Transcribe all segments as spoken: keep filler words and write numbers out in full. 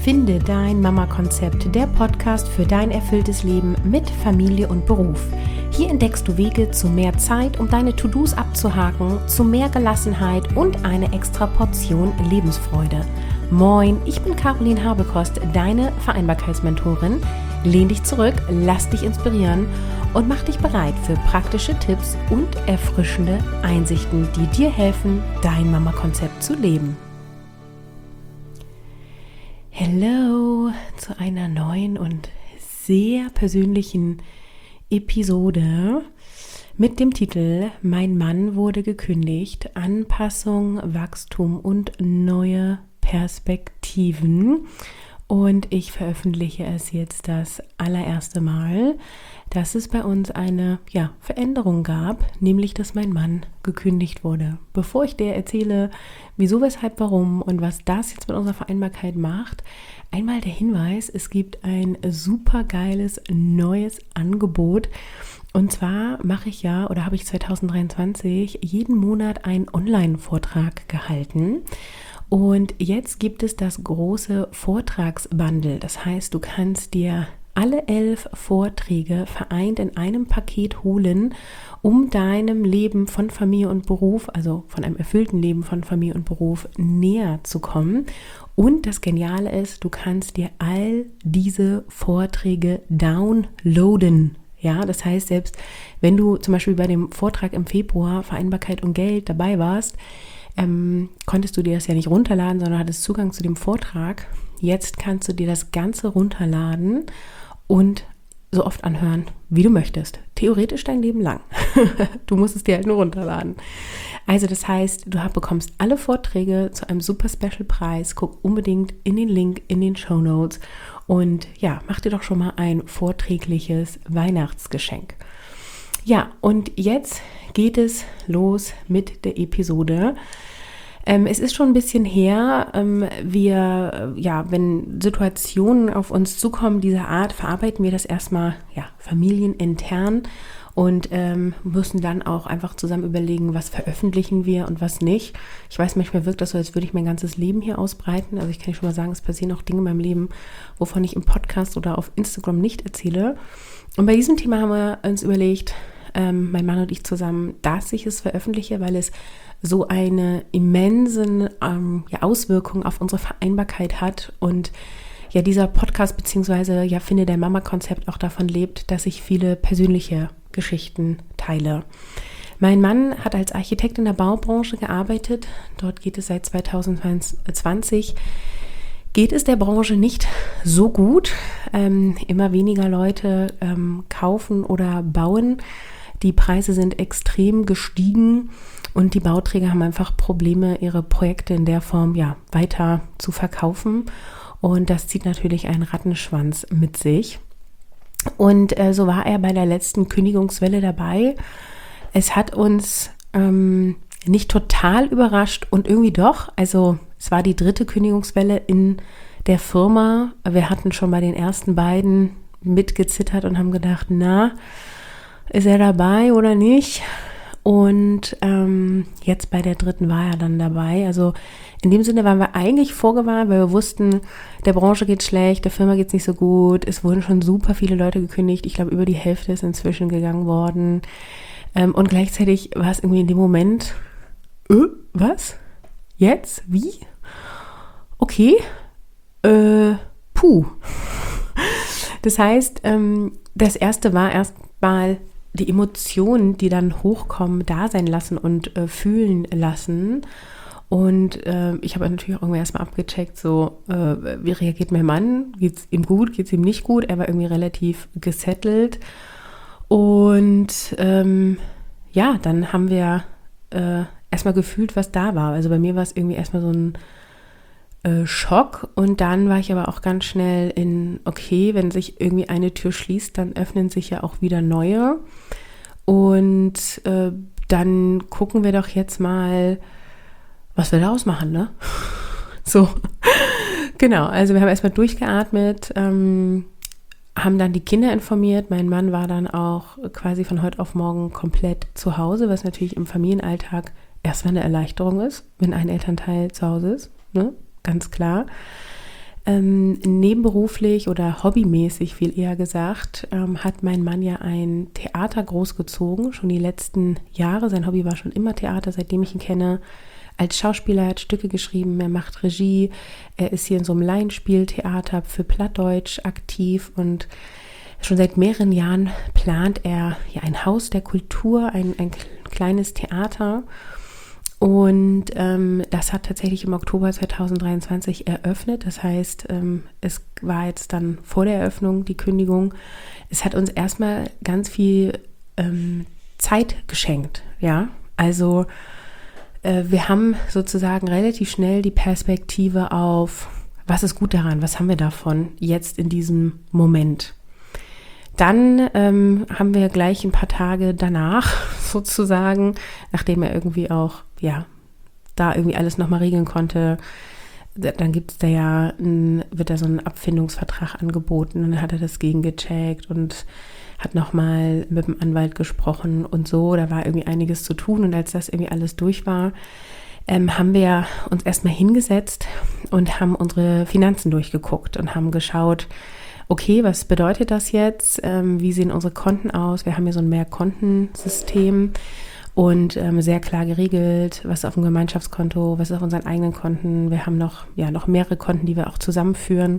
Finde dein Mama-Konzept, der Podcast für dein erfülltes Leben mit Familie und Beruf. Hier entdeckst du Wege zu mehr Zeit, um deine To-Dos abzuhaken, zu mehr Gelassenheit und eine extra Portion Lebensfreude. Moin, ich bin Caroline Habekost, deine Vereinbarkeitsmentorin. Lehn dich zurück, lass dich inspirieren und mach dich bereit für praktische Tipps und erfrischende Einsichten, die dir helfen, dein Mama-Konzept zu leben. Hallo zu einer neuen und sehr persönlichen Episode mit dem Titel Mein Mann wurde gekündigt, Anpassung, Wachstum und neue Perspektiven. Und ich veröffentliche es jetzt das allererste Mal, dass es bei uns eine ja, Veränderung gab, nämlich dass mein Mann gekündigt wurde. Bevor ich dir erzähle, wieso, weshalb, warum und was das jetzt mit unserer Vereinbarkeit macht, einmal der Hinweis, es gibt ein super geiles neues Angebot. Und zwar mache ich ja, oder habe ich zwanzig dreiundzwanzig jeden Monat einen Online-Vortrag gehalten. Und jetzt gibt es das große Vortragsbundle. Das heißt, du kannst dir alle elf Vorträge vereint in einem Paket holen, um deinem Leben von Familie und Beruf, also von einem erfüllten Leben von Familie und Beruf näher zu kommen. Und das Geniale ist, du kannst dir all diese Vorträge downloaden. Ja, das heißt, selbst wenn du zum Beispiel bei dem Vortrag im Februar Vereinbarkeit und Geld dabei warst, ähm, konntest du dir das ja nicht runterladen, sondern hattest Zugang zu dem Vortrag. Jetzt kannst du dir das Ganze runterladen und so oft anhören, wie du möchtest. Theoretisch dein Leben lang. Du musst es dir halt nur runterladen. Also das heißt, du bekommst alle Vorträge zu einem super Special Preis. Guck unbedingt in den Link in den Shownotes und ja, mach dir doch schon mal ein vorträgliches Weihnachtsgeschenk. Ja, und jetzt geht es los mit der Episode. Ähm, es ist schon ein bisschen her, ähm, wir, ja, wenn Situationen auf uns zukommen dieser Art, verarbeiten wir das erstmal, ja, familienintern und ähm, müssen dann auch einfach zusammen überlegen, was veröffentlichen wir und was nicht. Ich weiß, manchmal wirkt das so, als würde ich mein ganzes Leben hier ausbreiten. Also ich kann schon mal sagen, es passieren auch Dinge in meinem Leben, wovon ich im Podcast oder auf Instagram nicht erzähle. Und bei diesem Thema haben wir uns überlegt, ähm, mein Mann und ich zusammen, dass ich es veröffentliche, weil es so eine immense ähm, ja, Auswirkung auf unsere Vereinbarkeit hat und ja dieser Podcast beziehungsweise ja Finde dein Mama-Konzept auch davon lebt, dass ich viele persönliche Geschichten teile. Mein Mann hat als Architekt in der Baubranche gearbeitet. Dort geht es seit zwanzig zwanzig. Geht es der Branche nicht so gut. Ähm, immer weniger Leute ähm, kaufen oder bauen. Die Preise sind extrem gestiegen und die Bauträger haben einfach Probleme, ihre Projekte in der Form ja weiter zu verkaufen. Und das zieht natürlich einen Rattenschwanz mit sich. Und äh, so war er bei der letzten Kündigungswelle dabei. Es hat uns ähm, nicht total überrascht und irgendwie doch. Also es war die dritte Kündigungswelle in der Firma. Wir hatten schon bei den ersten beiden mitgezittert und haben gedacht, na, ist er dabei oder nicht? Und ähm, jetzt bei der dritten war er dann dabei. Also in dem Sinne waren wir eigentlich vorgewarnt, weil wir wussten, der Branche geht schlecht, der Firma geht es nicht so gut. Es wurden schon super viele Leute gekündigt. Ich glaube, über die Hälfte ist inzwischen gegangen worden. Ähm, und gleichzeitig war es irgendwie in dem Moment, äh, was? Jetzt? Wie? Okay. Äh, puh. Das heißt, ähm, das erste war erstmal die Emotionen, die dann hochkommen, da sein lassen und äh, fühlen lassen. Und äh, ich habe natürlich auch irgendwie erstmal abgecheckt, so, äh, wie reagiert mein Mann? Geht's ihm gut? Geht's ihm nicht gut? Er war irgendwie relativ gesettelt. Und ähm, ja, dann haben wir äh, erstmal gefühlt, was da war. Also bei mir war es irgendwie erstmal so ein äh, Schock. Und dann war ich aber auch ganz schnell in, okay, wenn sich irgendwie eine Tür schließt, dann öffnen sich ja auch wieder neue. Und äh, dann gucken wir doch jetzt mal, was wir daraus machen, ne? So, genau, also wir haben erstmal durchgeatmet, ähm, haben dann die Kinder informiert. Mein Mann war dann auch quasi von heute auf morgen komplett zu Hause, was natürlich im Familienalltag erstmal eine Erleichterung ist, wenn ein Elternteil zu Hause ist, ne? Ganz klar. Ähm, nebenberuflich oder hobbymäßig, viel eher gesagt, ähm, hat mein Mann ja ein Theater großgezogen, schon die letzten Jahre. Sein Hobby war schon immer Theater, seitdem ich ihn kenne. Als Schauspieler, er hat Stücke geschrieben, er macht Regie, er ist hier in so einem Laienspieltheater für Plattdeutsch aktiv und schon seit mehreren Jahren plant er ja ein Haus der Kultur, ein, ein kleines Theater. Und ähm, das hat tatsächlich im Oktober zwanzig dreiundzwanzig eröffnet. Das heißt, ähm, es war jetzt dann vor der Eröffnung die Kündigung. Es hat uns erstmal ganz viel ähm, Zeit geschenkt. Ja, also äh, wir haben sozusagen relativ schnell die Perspektive auf, was ist gut daran, was haben wir davon jetzt in diesem Moment. Dann ähm, haben wir gleich ein paar Tage danach sozusagen, nachdem er irgendwie auch, ja, da irgendwie alles nochmal regeln konnte, dann gibt es da ja, ein, wird da so ein Abfindungsvertrag angeboten und dann hat er das gegengecheckt und hat nochmal mit dem Anwalt gesprochen und so, da war irgendwie einiges zu tun und als das irgendwie alles durch war, ähm, haben wir uns erstmal hingesetzt und haben unsere Finanzen durchgeguckt und haben geschaut, okay, was bedeutet das jetzt? Ähm, wie sehen unsere Konten aus? Wir haben hier so ein Mehrkontensystem und ähm, sehr klar geregelt, was ist auf dem Gemeinschaftskonto, was ist auf unseren eigenen Konten. Wir haben noch, ja, noch mehrere Konten, die wir auch zusammenführen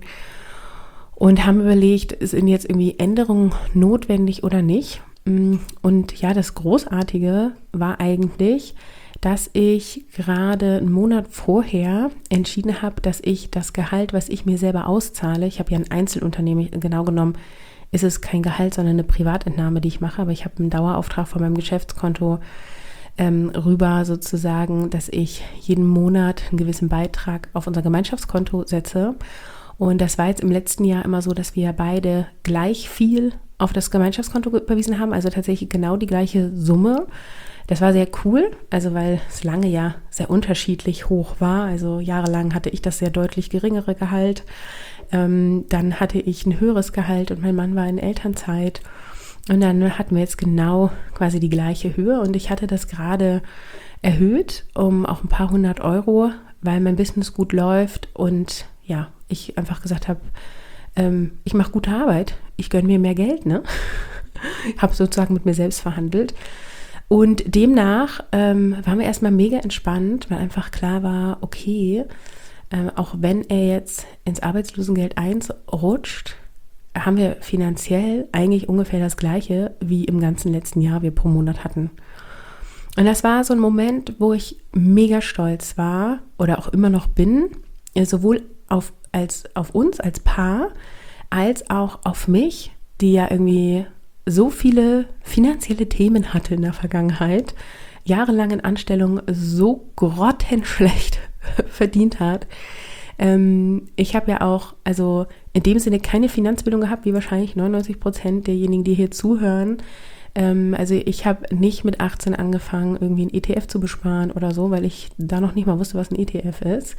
und haben überlegt, sind jetzt irgendwie Änderungen notwendig oder nicht? Und ja, das Großartige war eigentlich, dass ich gerade einen Monat vorher entschieden habe, dass ich das Gehalt, was ich mir selber auszahle, ich habe ja ein Einzelunternehmen, genau genommen ist es kein Gehalt, sondern eine Privatentnahme, die ich mache, aber ich habe einen Dauerauftrag von meinem Geschäftskonto ähm, rüber sozusagen, dass ich jeden Monat einen gewissen Beitrag auf unser Gemeinschaftskonto setze. Und das war jetzt im letzten Jahr immer so, dass wir beide gleich viel auf das Gemeinschaftskonto überwiesen haben, also tatsächlich genau die gleiche Summe. Das war sehr cool, also weil es lange ja sehr unterschiedlich hoch war. Also jahrelang hatte ich das sehr deutlich geringere Gehalt. Ähm, dann hatte ich ein höheres Gehalt und mein Mann war in Elternzeit. Und dann hatten wir jetzt genau quasi die gleiche Höhe. Und ich hatte das gerade erhöht um auch ein paar hundert Euro, weil mein Business gut läuft. Und ja, ich einfach gesagt habe, ähm, ich mache gute Arbeit. Ich gönne mir mehr Geld, ne? Habe sozusagen mit mir selbst verhandelt. Und demnach ähm, waren wir erstmal mega entspannt, weil einfach klar war, okay, ähm, auch wenn er jetzt ins Arbeitslosengeld eins rutscht, haben wir finanziell eigentlich ungefähr das Gleiche, wie im ganzen letzten Jahr wir pro Monat hatten. Und das war so ein Moment, wo ich mega stolz war oder auch immer noch bin, sowohl auf, als, auf uns als Paar, als auch auf mich, die ja irgendwie so viele finanzielle Themen hatte in der Vergangenheit, jahrelang in Anstellung so grottenschlecht verdient hat. Ähm, ich habe ja auch, also in dem Sinne keine Finanzbildung gehabt, wie wahrscheinlich neunundneunzig Prozent derjenigen, die hier zuhören. Ähm, also ich habe nicht mit achtzehn angefangen, irgendwie ein E T F zu besparen oder so, weil ich da noch nicht mal wusste, was ein E T F ist.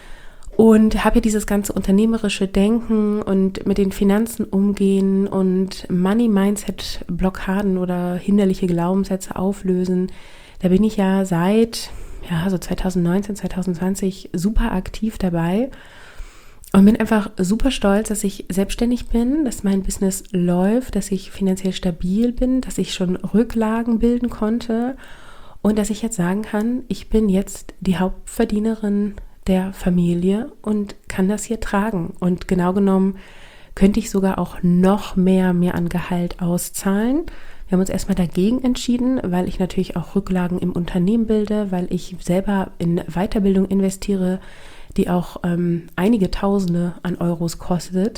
Und habe ja dieses ganze unternehmerische Denken und mit den Finanzen umgehen und Money-Mindset-Blockaden oder hinderliche Glaubenssätze auflösen. Da bin ich ja seit ja so zwanzig neunzehn, zwanzig zwanzig super aktiv dabei und bin einfach super stolz, dass ich selbstständig bin, dass mein Business läuft, dass ich finanziell stabil bin, dass ich schon Rücklagen bilden konnte und dass ich jetzt sagen kann, ich bin jetzt die Hauptverdienerin der Familie und kann das hier tragen. Und genau genommen könnte ich sogar auch noch mehr mir an Gehalt auszahlen. Wir haben uns erstmal dagegen entschieden, weil ich natürlich auch Rücklagen im Unternehmen bilde, weil ich selber in Weiterbildung investiere, die auch ähm, einige Tausende an Euros kostet.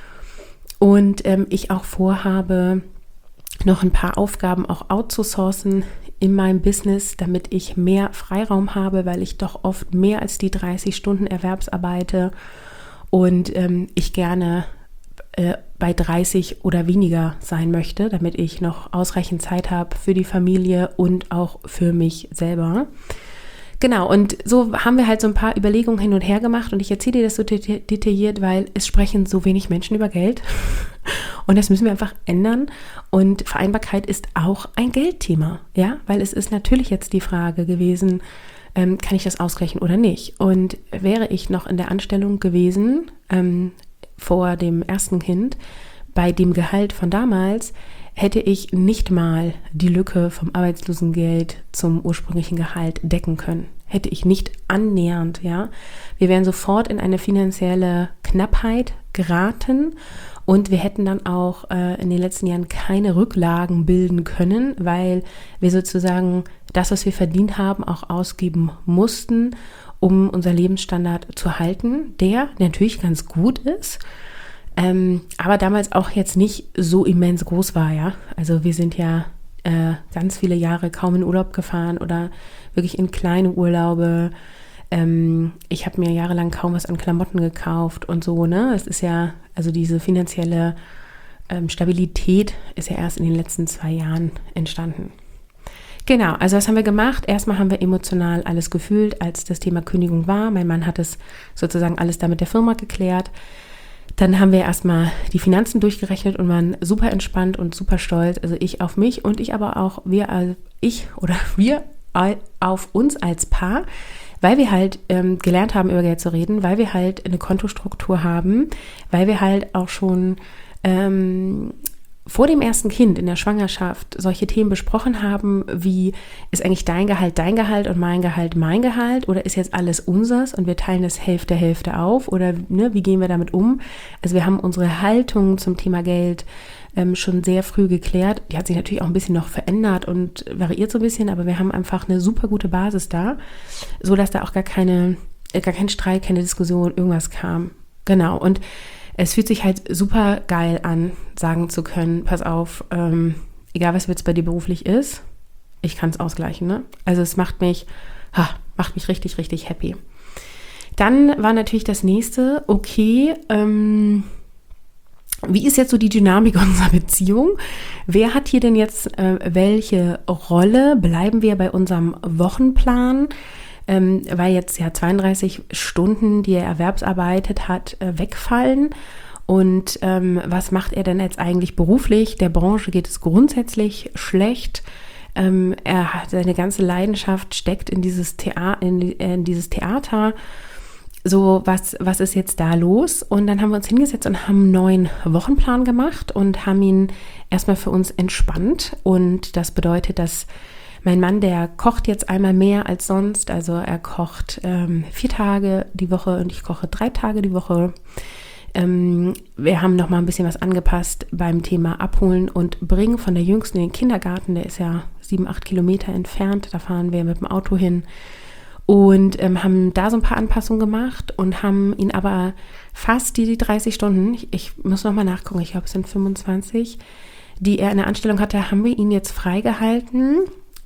Und ähm, ich auch vorhabe, noch ein paar Aufgaben auch outzusourcen in meinem Business, damit ich mehr Freiraum habe, weil ich doch oft mehr als die dreißig Stunden Erwerbsarbeite und ähm, ich gerne äh, bei dreißig oder weniger sein möchte, damit ich noch ausreichend Zeit habe für die Familie und auch für mich selber. Genau, und so haben wir halt so ein paar Überlegungen hin und her gemacht und ich erzähle dir das so deta- detailliert, weil es sprechen so wenig Menschen über Geld und das müssen wir einfach ändern und Vereinbarkeit ist auch ein Geldthema, ja, weil es ist natürlich jetzt die Frage gewesen, ähm, kann ich das ausgleichen oder nicht? Und wäre ich noch in der Anstellung gewesen, ähm, vor dem ersten Kind, bei dem Gehalt von damals, hätte ich nicht mal die Lücke vom Arbeitslosengeld zum ursprünglichen Gehalt decken können. Hätte ich nicht annähernd, ja. Wir wären sofort in eine finanzielle Knappheit geraten und wir hätten dann auch äh, in den letzten Jahren keine Rücklagen bilden können, weil wir sozusagen das, was wir verdient haben, auch ausgeben mussten, um unser Lebensstandard zu halten, der natürlich ganz gut ist, Ähm, aber damals auch jetzt nicht so immens groß war, ja. Also wir sind ja äh, ganz viele Jahre kaum in Urlaub gefahren oder wirklich in kleine Urlaube. Ähm, ich habe mir jahrelang kaum was an Klamotten gekauft und so, ne. Es ist ja, also diese finanzielle ähm, Stabilität ist ja erst in den letzten zwei Jahren entstanden. Genau, also was haben wir gemacht? Erstmal haben wir emotional alles gefühlt, als das Thema Kündigung war. Mein Mann hat es sozusagen alles da mit der Firma geklärt. Dann haben wir erstmal die Finanzen durchgerechnet und waren super entspannt und super stolz. Also ich auf mich und ich aber auch, wir, also ich oder wir auf uns als Paar, weil wir halt ähm, gelernt haben, über Geld zu reden, weil wir halt eine Kontostruktur haben, weil wir halt auch schon ähm, vor dem ersten Kind in der Schwangerschaft solche Themen besprochen haben, wie ist eigentlich dein Gehalt dein Gehalt und mein Gehalt mein Gehalt oder ist jetzt alles unseres und wir teilen das Hälfte Hälfte auf oder ne, wie gehen wir damit um? Also wir haben unsere Haltung zum Thema Geld ähm, schon sehr früh geklärt. Die hat sich natürlich auch ein bisschen noch verändert und variiert so ein bisschen, aber wir haben einfach eine super gute Basis da, so dass da auch gar keine, äh, gar kein Streit, keine Diskussion, irgendwas kam. Genau, und es fühlt sich halt super geil an, sagen zu können, pass auf, ähm, egal was jetzt bei dir beruflich ist, ich kann es ausgleichen, ne? Also es macht mich, ha, macht mich richtig, richtig happy. Dann war natürlich das nächste, okay, ähm, wie ist jetzt so die Dynamik unserer Beziehung? Wer hat hier denn jetzt äh, welche Rolle? Bleiben wir bei unserem Wochenplan? Ähm, weil jetzt ja zweiunddreißig Stunden, die er erwerbsarbeitet hat, äh, wegfallen. Und ähm, was macht er denn jetzt eigentlich beruflich? Der Branche geht es grundsätzlich schlecht. Ähm, er hat seine ganze Leidenschaft steckt in dieses Thea- in, in dieses Theater. So, was, was ist jetzt da los? Und dann haben wir uns hingesetzt und haben einen neuen Wochenplan gemacht und haben ihn erstmal für uns entspannt. Und das bedeutet, dass mein Mann, der kocht jetzt einmal mehr als sonst, also er kocht ähm, vier Tage die Woche und ich koche drei Tage die Woche. Ähm, wir haben noch mal ein bisschen was angepasst beim Thema Abholen und Bringen von der Jüngsten in den Kindergarten. Der ist ja sieben, acht Kilometer entfernt, da fahren wir mit dem Auto hin und ähm, haben da so ein paar Anpassungen gemacht und haben ihn aber fast die, die dreißig Stunden, ich, ich muss noch mal nachgucken, ich glaube es sind fünfundzwanzig, die er in der Anstellung hatte, haben wir ihn jetzt freigehalten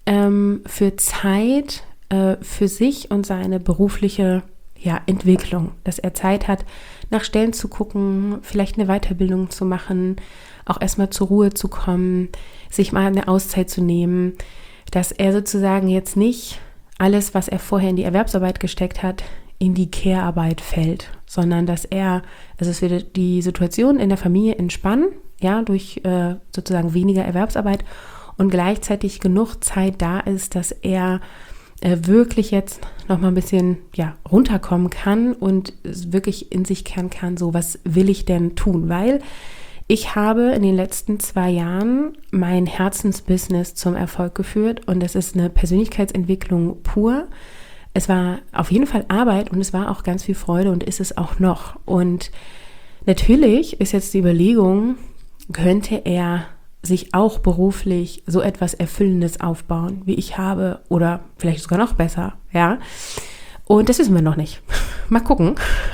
für Zeit äh, für sich und seine berufliche ja, Entwicklung, dass er Zeit hat, nach Stellen zu gucken, vielleicht eine Weiterbildung zu machen, auch erstmal zur Ruhe zu kommen, sich mal eine Auszeit zu nehmen, dass er sozusagen jetzt nicht alles, was er vorher in die Erwerbsarbeit gesteckt hat, in die Care-Arbeit fällt, sondern dass er, also es wird die Situation in der Familie entspannen, ja, durch äh, sozusagen weniger Erwerbsarbeit und gleichzeitig genug Zeit da ist, dass er äh, wirklich jetzt noch mal ein bisschen ja, runterkommen kann und wirklich in sich kehren kann, so was will ich denn tun? Weil ich habe in den letzten zwei Jahren mein Herzensbusiness zum Erfolg geführt und es ist eine Persönlichkeitsentwicklung pur. Es war auf jeden Fall Arbeit und es war auch ganz viel Freude und ist es auch noch. Und natürlich ist jetzt die Überlegung, könnte er sich auch beruflich so etwas Erfüllendes aufbauen, wie ich habe oder vielleicht sogar noch besser, ja. Und das wissen wir noch nicht. Mal gucken.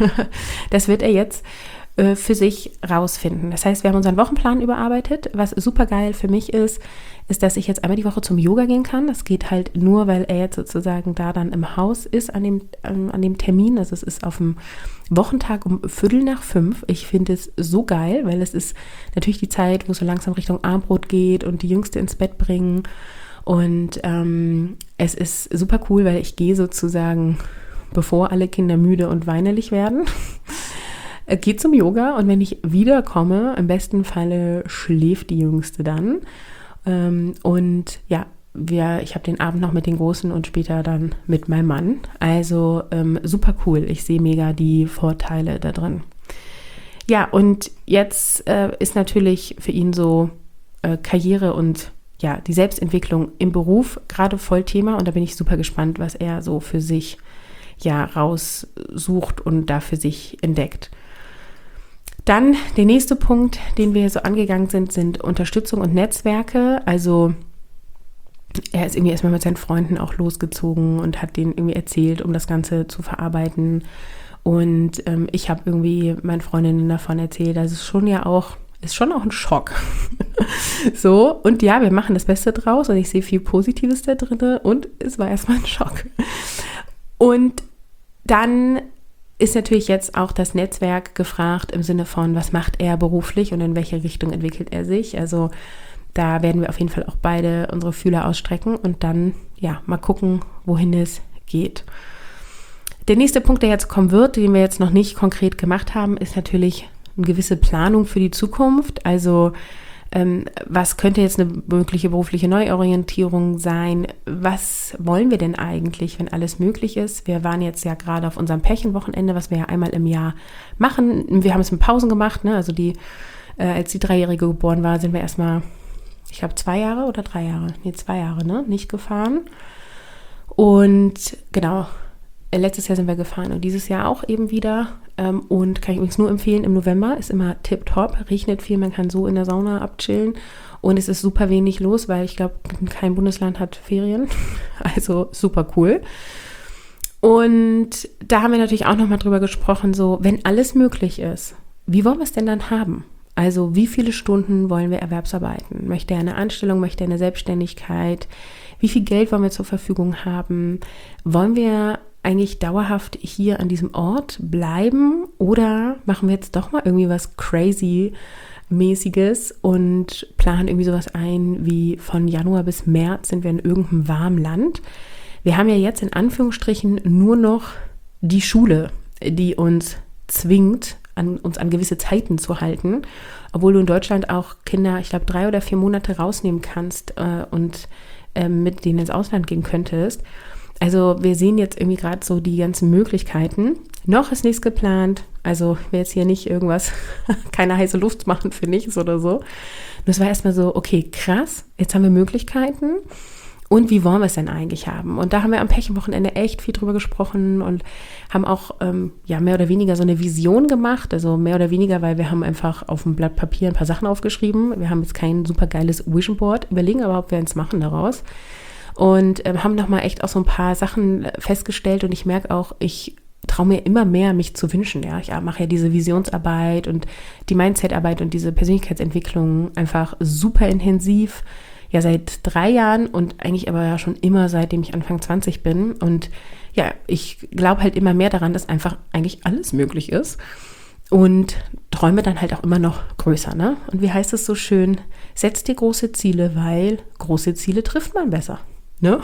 Das wird er jetzt äh, für sich rausfinden. Das heißt, wir haben unseren Wochenplan überarbeitet. Was super geil für mich ist, ist, dass ich jetzt einmal die Woche zum Yoga gehen kann. Das geht halt nur, weil er jetzt sozusagen da dann im Haus ist an dem, ähm, an dem Termin. Also es ist auf dem Wochentag um Viertel nach fünf. Ich finde es so geil, weil es ist natürlich die Zeit, wo es so langsam Richtung Abendbrot geht und die Jüngste ins Bett bringen. Und ähm, es ist super cool, weil ich gehe sozusagen, bevor alle Kinder müde und weinerlich werden, gehe zum Yoga und wenn ich wiederkomme, im besten Falle schläft die Jüngste dann. Und ja, wir, ich habe den Abend noch mit den Großen und später dann mit meinem Mann. Also ähm, super cool. Ich sehe mega die Vorteile da drin. Ja, und jetzt äh, ist natürlich für ihn so äh, Karriere und ja, die Selbstentwicklung im Beruf gerade voll Thema. Und da bin ich super gespannt, was er so für sich ja raussucht und da für sich entdeckt. Dann der nächste Punkt, den wir so angegangen sind, sind Unterstützung und Netzwerke. Also er ist irgendwie erstmal mit seinen Freunden auch losgezogen und hat denen irgendwie erzählt, um das Ganze zu verarbeiten. Und ähm, ich habe irgendwie meinen Freundinnen davon erzählt, das ist schon ja auch, ist schon auch ein Schock. So, und ja, wir machen das Beste draus und ich sehe viel Positives da drin und es war erstmal ein Schock. Und dann ist natürlich jetzt auch das Netzwerk gefragt im Sinne von, was macht er beruflich und in welche Richtung entwickelt er sich. Also da werden wir auf jeden Fall auch beide unsere Fühler ausstrecken und dann ja mal gucken, wohin es geht. Der nächste Punkt, der jetzt kommen wird, den wir jetzt noch nicht konkret gemacht haben, ist natürlich eine gewisse Planung für die Zukunft. Also ähm, was könnte jetzt eine mögliche berufliche Neuorientierung sein? Was wollen wir denn eigentlich, wenn alles möglich ist? Wir waren jetzt ja gerade auf unserem Pärchenwochenende, was wir ja einmal im Jahr machen. Wir haben es mit Pausen gemacht, ne? Also die, äh, als die Dreijährige geboren war, sind wir erstmal, ich glaube zwei Jahre oder drei Jahre, nee zwei Jahre, ne, nicht gefahren. Und genau, letztes Jahr sind wir gefahren und dieses Jahr auch eben wieder. Ähm, und kann ich übrigens nur empfehlen, im November ist immer tipptopp, regnet viel, man kann so in der Sauna abchillen und es ist super wenig los, weil ich glaube, kein Bundesland hat Ferien. Also super cool. Und da haben wir natürlich auch nochmal drüber gesprochen, so wenn alles möglich ist, wie wollen wir es denn dann haben? Also wie viele Stunden wollen wir Erwerbsarbeiten? Möchte er eine Anstellung, möchte er eine Selbstständigkeit? Wie viel Geld wollen wir zur Verfügung haben? Wollen wir eigentlich dauerhaft hier an diesem Ort bleiben oder machen wir jetzt doch mal irgendwie was crazy-mäßiges und planen irgendwie sowas ein wie von Januar bis März sind wir in irgendeinem warmen Land. Wir haben ja jetzt in Anführungsstrichen nur noch die Schule, die uns zwingt, an, uns an gewisse Zeiten zu halten, obwohl du in Deutschland auch Kinder, ich glaube, drei oder vier Monate rausnehmen kannst äh, und äh, mit denen ins Ausland gehen könntest. Also wir sehen jetzt irgendwie gerade so die ganzen Möglichkeiten. Noch ist nichts geplant, also ich will jetzt hier nicht irgendwas, keine heiße Luft machen für nichts oder so. Und es war erstmal so, okay, krass, jetzt haben wir Möglichkeiten. Und wie wollen wir es denn eigentlich haben? Und da haben wir am Pärchenwochenende echt viel drüber gesprochen und haben auch ähm, ja mehr oder weniger so eine Vision gemacht. Also mehr oder weniger, weil wir haben einfach auf dem Blatt Papier ein paar Sachen aufgeschrieben. Wir haben jetzt kein super geiles Vision Board, überlegen aber, ob wir eins machen daraus. Und ähm, haben nochmal echt auch so ein paar Sachen festgestellt und ich merke auch, ich traue mir immer mehr, mich zu wünschen. Ja, ich mache ja diese Visionsarbeit und die Mindsetarbeit und diese Persönlichkeitsentwicklung einfach super intensiv. Ja, seit drei Jahren und eigentlich aber ja schon immer, seitdem ich Anfang zwanzig bin. Und ja, ich glaube halt immer mehr daran, dass einfach eigentlich alles möglich ist. Und träume dann halt auch immer noch größer, ne? Und wie heißt es so schön? Setz dir große Ziele, weil große Ziele trifft man besser, ne?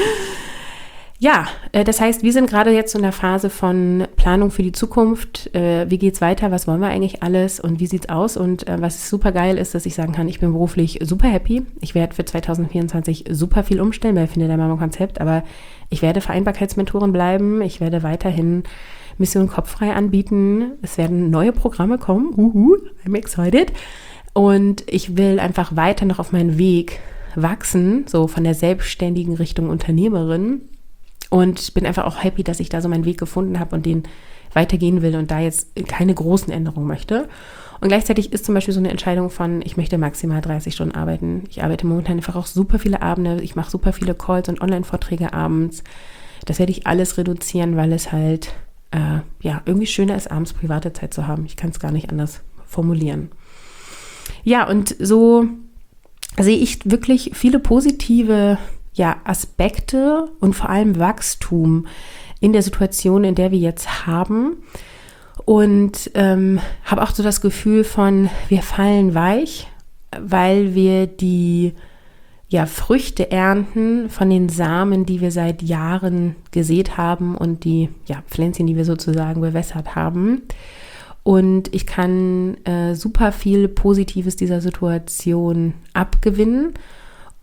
Ja, äh, das heißt, wir sind gerade jetzt in der Phase von Planung für die Zukunft. Äh, wie geht's weiter? Was wollen wir eigentlich alles? Und wie sieht's aus? Und äh, was super geil ist, dass ich sagen kann, ich bin beruflich super happy. Ich werde für zwanzig vierundzwanzig super viel umstellen bei Finde dein Mama-Konzept, aber ich werde Vereinbarkeitsmentorin bleiben. Ich werde weiterhin Mission Kopffrei anbieten. Es werden neue Programme kommen. Uhu, I'm excited. Und ich will einfach weiter noch auf meinen Weg wachsen, so von der selbstständigen Richtung Unternehmerin. Und bin einfach auch happy, dass ich da so meinen Weg gefunden habe und den weitergehen will und da jetzt keine großen Änderungen möchte. Und gleichzeitig ist zum Beispiel so eine Entscheidung von, ich möchte maximal dreißig Stunden arbeiten. Ich arbeite momentan einfach auch super viele Abende. Ich mache super viele Calls und Online-Vorträge abends. Das werde ich alles reduzieren, weil es halt äh, ja irgendwie schöner ist, abends private Zeit zu haben. Ich kann es gar nicht anders formulieren. Ja, und so sehe ich wirklich viele positive ja, Aspekte und vor allem Wachstum in der Situation, in der wir jetzt haben. Und ähm, habe auch so das Gefühl von, wir fallen weich, weil wir die ja, Früchte ernten von den Samen, die wir seit Jahren gesät haben und die ja, Pflänzchen, die wir sozusagen bewässert haben. Und ich kann äh, super viel Positives dieser Situation abgewinnen.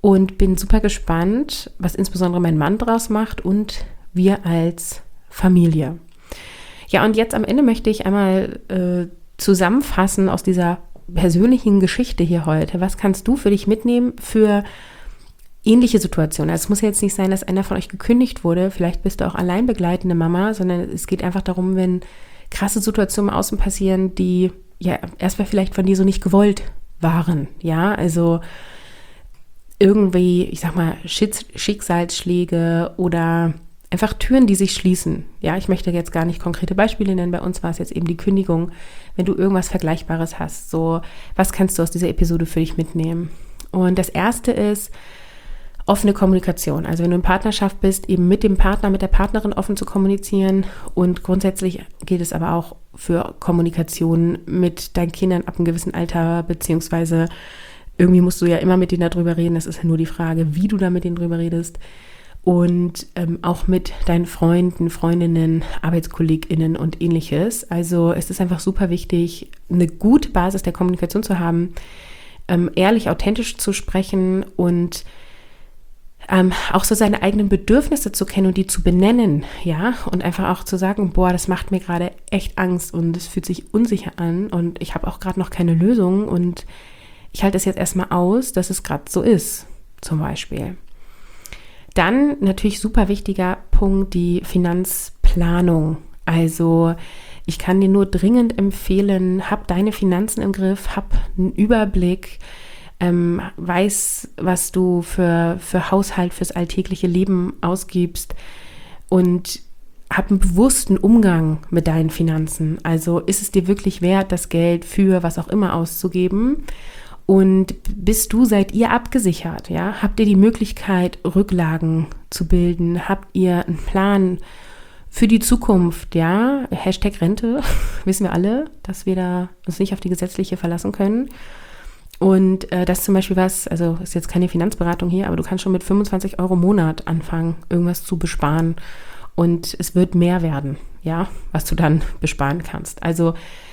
und bin super gespannt, was insbesondere mein Mann draus macht und wir als Familie. Ja, und jetzt am Ende möchte ich einmal äh, zusammenfassen aus dieser persönlichen Geschichte hier heute. Was kannst du für dich mitnehmen für ähnliche Situationen? Also es muss ja jetzt nicht sein, dass einer von euch gekündigt wurde. Vielleicht bist du auch allein begleitende Mama, sondern es geht einfach darum, wenn krasse Situationen im Außen passieren, die ja erstmal vielleicht von dir so nicht gewollt waren. Ja, also irgendwie, ich sag mal, Schicksalsschläge oder einfach Türen, die sich schließen. Ja, ich möchte jetzt gar nicht konkrete Beispiele nennen. Bei uns war es jetzt eben die Kündigung. Wenn du irgendwas Vergleichbares hast, so, was kannst du aus dieser Episode für dich mitnehmen? Und das erste ist offene Kommunikation. Also wenn du in Partnerschaft bist, eben mit dem Partner, mit der Partnerin offen zu kommunizieren. Und grundsätzlich gilt es aber auch für Kommunikation mit deinen Kindern ab einem gewissen Alter, beziehungsweise irgendwie musst du ja immer mit denen darüber reden. Das ist ja nur die Frage, wie du da mit denen drüber redest. Und ähm, auch mit deinen Freunden, Freundinnen, ArbeitskollegInnen und ähnliches. Also es ist einfach super wichtig, eine gute Basis der Kommunikation zu haben, ähm, ehrlich, authentisch zu sprechen und ähm, auch so seine eigenen Bedürfnisse zu kennen und die zu benennen, ja, und einfach auch zu sagen, boah, das macht mir gerade echt Angst und es fühlt sich unsicher an und ich habe auch gerade noch keine Lösung und ich halte es jetzt erstmal aus, dass es gerade so ist, zum Beispiel. Dann natürlich super wichtiger Punkt, die Finanzplanung. Also ich kann dir nur dringend empfehlen, hab deine Finanzen im Griff, hab einen Überblick, ähm, weiß, was du für, für Haushalt, fürs alltägliche Leben ausgibst und hab einen bewussten Umgang mit deinen Finanzen. Also ist es dir wirklich wert, das Geld für was auch immer auszugeben? Und bist du, seid ihr abgesichert, ja? Habt ihr die Möglichkeit, Rücklagen zu bilden? Habt ihr einen Plan für die Zukunft, ja? Hashtag Rente, wissen wir alle, dass wir da uns nicht auf die gesetzliche verlassen können. Und äh, das ist zum Beispiel was, also ist jetzt keine Finanzberatung hier, aber du kannst schon mit fünfundzwanzig Euro im Monat anfangen, irgendwas zu besparen. Und es wird mehr werden, ja, was du dann besparen kannst. Also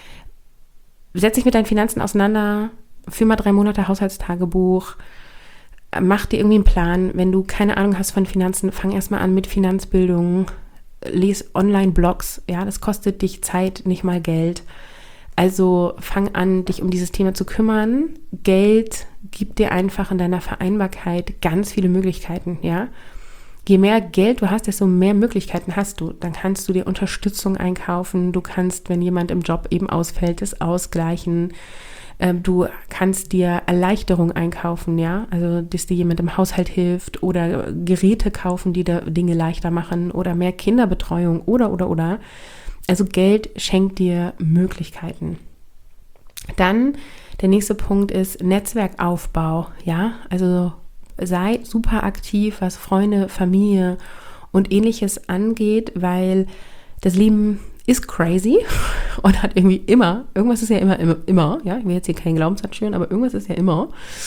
setz dich mit deinen Finanzen auseinander, führ mal drei Monate Haushaltstagebuch, mach dir irgendwie einen Plan. Wenn du keine Ahnung hast von Finanzen, fang erstmal an mit Finanzbildung, les Online-Blogs, ja, das kostet dich Zeit, nicht mal Geld. Also fang an, dich um dieses Thema zu kümmern. Geld gibt dir einfach in deiner Vereinbarkeit ganz viele Möglichkeiten, ja. Je mehr Geld du hast, desto mehr Möglichkeiten hast du. Dann kannst du dir Unterstützung einkaufen. Du kannst, wenn jemand im Job eben ausfällt, das ausgleichen. Du kannst dir Erleichterung einkaufen, ja, also dass dir jemand im Haushalt hilft oder Geräte kaufen, die da Dinge leichter machen oder mehr Kinderbetreuung oder, oder, oder. Also Geld schenkt dir Möglichkeiten. Dann der nächste Punkt ist Netzwerkaufbau, ja, also sei super aktiv, was Freunde, Familie und Ähnliches angeht, weil das Leben ist crazy und hat irgendwie immer, irgendwas ist ja immer, immer, immer, ja, ich will jetzt hier keinen Glaubenssatz schüren, aber irgendwas ist ja immer.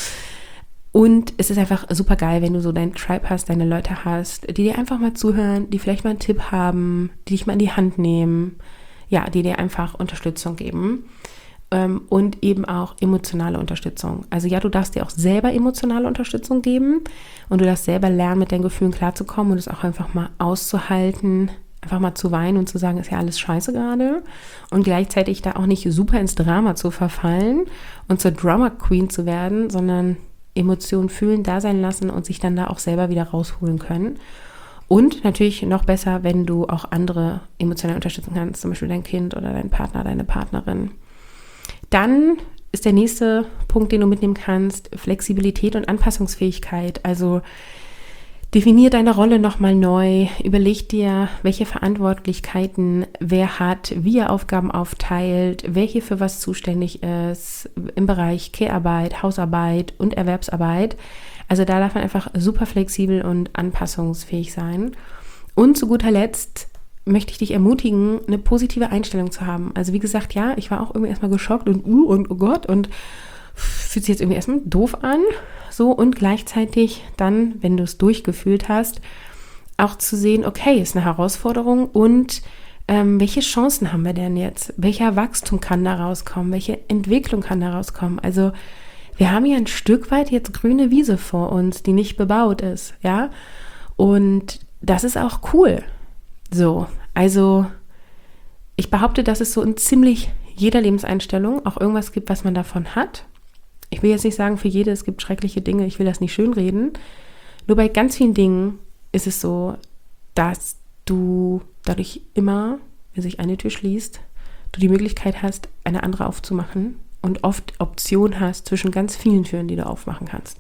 Und es ist einfach super geil, wenn du so deinen Tribe hast, deine Leute hast, die dir einfach mal zuhören, die vielleicht mal einen Tipp haben, die dich mal in die Hand nehmen, ja, die dir einfach Unterstützung geben ähm, und eben auch emotionale Unterstützung. Also ja, du darfst dir auch selber emotionale Unterstützung geben und du darfst selber lernen, mit deinen Gefühlen klarzukommen und es auch einfach mal auszuhalten, einfach mal zu weinen und zu sagen, ist ja alles scheiße gerade und gleichzeitig da auch nicht super ins Drama zu verfallen und zur Drama Queen zu werden, sondern Emotionen fühlen, da sein lassen und sich dann da auch selber wieder rausholen können. Und natürlich noch besser, wenn du auch andere emotionale Unterstützung kannst, zum Beispiel dein Kind oder dein Partner, deine Partnerin. Dann ist der nächste Punkt, den du mitnehmen kannst, Flexibilität und Anpassungsfähigkeit. Also definier deine Rolle nochmal neu, überleg dir, welche Verantwortlichkeiten wer hat, wie er Aufgaben aufteilt, wer hier für was zuständig ist im Bereich Care-Arbeit, Hausarbeit und Erwerbsarbeit. Also da darf man einfach super flexibel und anpassungsfähig sein. Und zu guter Letzt möchte ich dich ermutigen, eine positive Einstellung zu haben. Also wie gesagt, ja, ich war auch irgendwie erstmal geschockt und uh und oh Gott und fühlt sich jetzt irgendwie erstmal doof an. So, und gleichzeitig dann, wenn du es durchgefühlt hast, auch zu sehen, okay, ist eine Herausforderung und ähm, welche Chancen haben wir denn jetzt? Welcher Wachstum kann da rauskommen? Welche Entwicklung kann da rauskommen? Also wir haben ja ein Stück weit jetzt grüne Wiese vor uns, die nicht bebaut ist, ja. Und das ist auch cool. So, also ich behaupte, dass es so in ziemlich jeder Lebenseinstellung auch irgendwas gibt, was man davon hat. Ich will jetzt nicht sagen, für jede, es gibt schreckliche Dinge, ich will das nicht schönreden. Nur bei ganz vielen Dingen ist es so, dass du dadurch immer, wenn sich eine Tür schließt, du die Möglichkeit hast, eine andere aufzumachen und oft Option hast zwischen ganz vielen Türen, die du aufmachen kannst.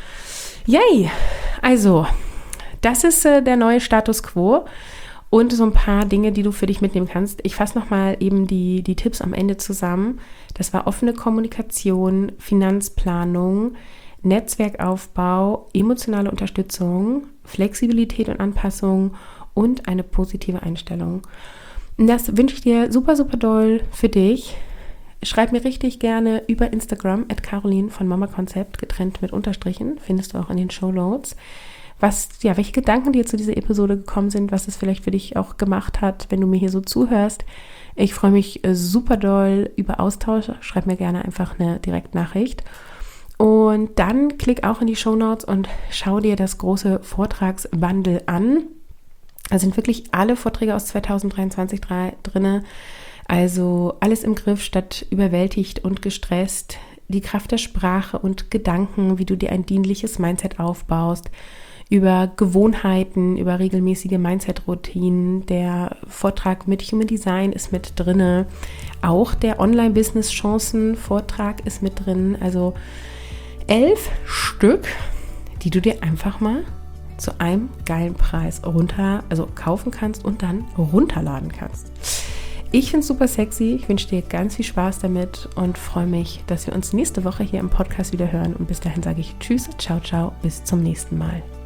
Yay! Also, das ist äh, der neue Status Quo und so ein paar Dinge, die du für dich mitnehmen kannst. Ich fasse nochmal eben die, die Tipps am Ende zusammen. Das war offene Kommunikation, Finanzplanung, Netzwerkaufbau, emotionale Unterstützung, Flexibilität und Anpassung und eine positive Einstellung. Und das wünsche ich dir super, super doll für dich. Schreib mir richtig gerne über Instagram at Caroline von Mama Konzept, getrennt mit Unterstrichen, findest du auch in den Shownotes. Was, ja, welche Gedanken dir zu dieser Episode gekommen sind, was es vielleicht für dich auch gemacht hat, wenn du mir hier so zuhörst. Ich freue mich super doll über Austausch. Schreib mir gerne einfach eine Direktnachricht. Und dann klick auch in die Shownotes und schau dir das große Vortragsbundle an. Da sind wirklich alle Vorträge aus zweitausenddreiundzwanzig drin. Also alles im Griff statt überwältigt und gestresst. Die Kraft der Sprache und Gedanken, wie du dir ein dienliches Mindset aufbaust. Über Gewohnheiten, über regelmäßige Mindset-Routinen. Der Vortrag mit Human Design ist mit drin. Auch der Online-Business-Chancen-Vortrag ist mit drin. Also elf Stück, die du dir einfach mal zu einem geilen Preis runter, also kaufen kannst und dann runterladen kannst. Ich finde es super sexy. Ich wünsche dir ganz viel Spaß damit und freue mich, dass wir uns nächste Woche hier im Podcast wieder hören. Und bis dahin sage ich Tschüss, ciao, ciao, bis zum nächsten Mal.